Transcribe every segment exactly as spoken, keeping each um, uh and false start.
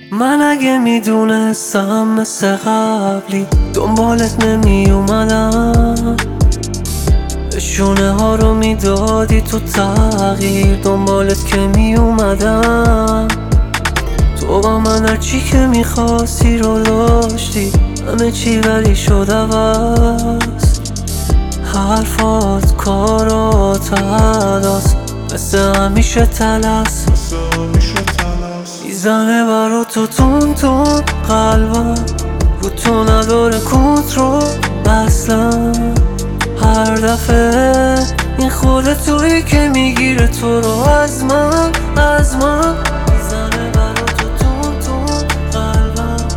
من اگه میدونستم مثل قبلی دنبالت نمی اومدم، شونه ها رو میدادی تو تغییر، دنبالت که می اومدم. تو با من هرچی که میخواستی رو داشتی، همه چی ولی شد عوض. حرفات کارات عداست، مثل همیشه تلس میزنه برا تو تون تون قلبم، رو تو نداره کنترل اصلا. هر دفعه این خودت تویی که میگیره تو رو از من از من میزنه برا تو تون تون قلبم.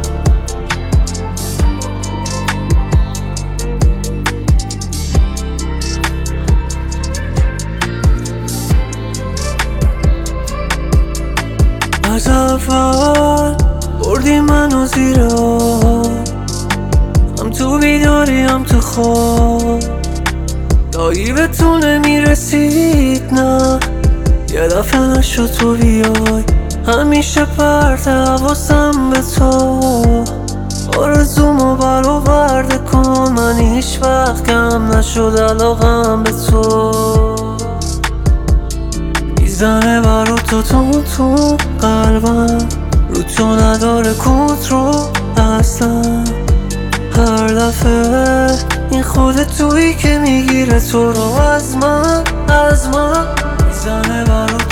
از اول بردی منو زیر آب، هم تو بیداری هم تو خواب، دایی به تو نمیرسید نه، یه دفعه نشد تو بیای، همیشه پرت حواسم به تو. آرزومو برآورده کن، من هیچ وقت کم نشد علاقم به تو. میزنه برا تو تون تون قلبم، رو تو نداره کنترل اصلا. هر دفعه این خودت تویی که میگیره تو رو از من از من میزنه برا